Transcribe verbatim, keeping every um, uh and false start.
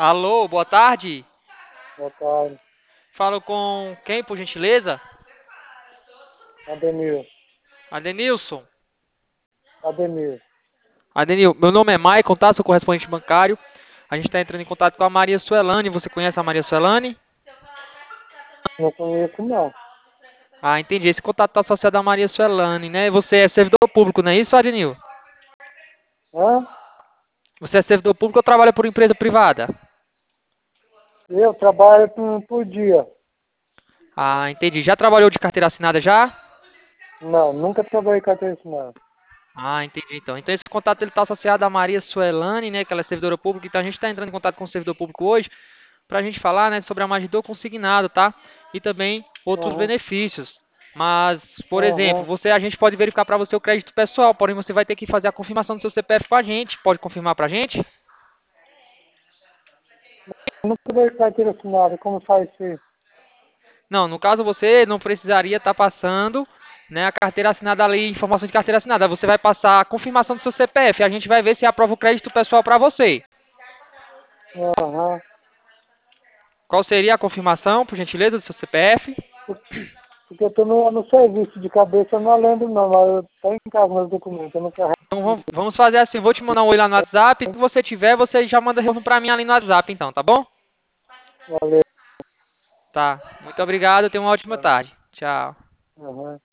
Alô, boa tarde. Boa tarde. Falo com quem, por gentileza? Ademir. Adenilson. Ademir. Adenil, meu nome é Maicon, tá? Sou correspondente bancário. A gente está entrando em contato com a Maria Suelane. Você conhece a Maria Suelane? Não conheço, não. Ah, entendi. Esse contato está associado à Maria Suelane, né? Você é servidor público, não é isso, Adenil? Hã? Você é servidor público ou trabalha por empresa privada? Eu trabalho por, por dia. Ah, entendi. Já trabalhou de carteira assinada já? Não, nunca trabalhei com carteira assinada. Ah, entendi então. Então esse contato ele está associado à Maria Suelane, né? Que ela é servidora pública. Então a gente está entrando em contato com o servidor público hoje para a gente falar, né, sobre a Magidor consignado, tá? E também outros Aham, benefícios. Mas, por exemplo, aham. você a gente pode verificar para você o crédito pessoal, porém você vai ter que fazer a confirmação do seu C P F com a gente. Pode confirmar para a gente? Nunca trabalhei com carteira assinada. Como faz isso? Não, no caso você não precisaria estar passando, né, a carteira assinada ali, informação de carteira assinada. Você vai passar a confirmação do seu C P F. A gente vai ver se aprova o crédito pessoal para você. Aham. Qual seria a confirmação, por gentileza, do seu C P F? Por- Porque eu tô no, no serviço de cabeça, eu não lembro não, mas eu tô em casa meus documentos, eu não carrego. Então vamos vamos fazer assim, vou te mandar um oi lá no WhatsApp, se você tiver, você já manda retorno pra mim ali no WhatsApp então, tá bom? Valeu. Tá. Muito obrigado, tenha uma ótima tarde. Tchau. Aham.